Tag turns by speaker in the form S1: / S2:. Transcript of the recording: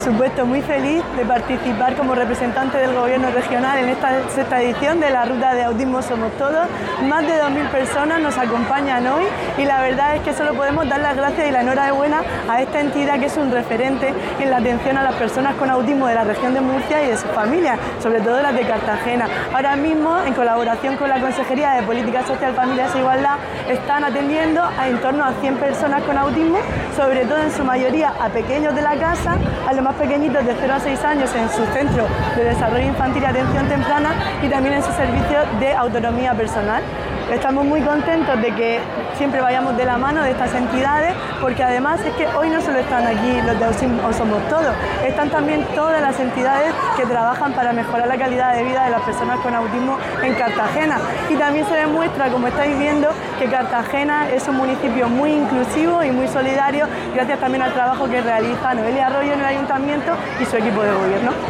S1: Por supuesto, muy feliz de participar como representante del Gobierno regional en esta sexta edición de la Ruta de Autismo Somos Todos. Más de 2000 personas nos acompañan hoy y la verdad es que solo podemos dar las gracias y la enhorabuena a esta entidad que es un referente en la atención a las personas con autismo de la región de Murcia y de sus familias, sobre todo las de Cartagena. Ahora mismo, en colaboración con la Consejería de Política Social, Familias e Igualdad, están atendiendo a en torno a 100 personas con autismo, sobre todo en su mayoría a pequeños de la casa, a los más pequeñitos de 0 a 6 años en su centro de desarrollo infantil y atención temprana y también en su servicio de autonomía personal. Estamos muy contentos de que siempre vayamos de la mano de estas entidades, porque además es que hoy no solo están aquí los de Autismo Somos Todos, están también todas las entidades que trabajan para mejorar la calidad de vida de las personas con autismo en Cartagena. Y también se demuestra, como estáis viendo, que Cartagena es un municipio muy inclusivo y muy solidario, gracias también al trabajo que realiza Noelia Arroyo en el Ayuntamiento y su equipo de gobierno.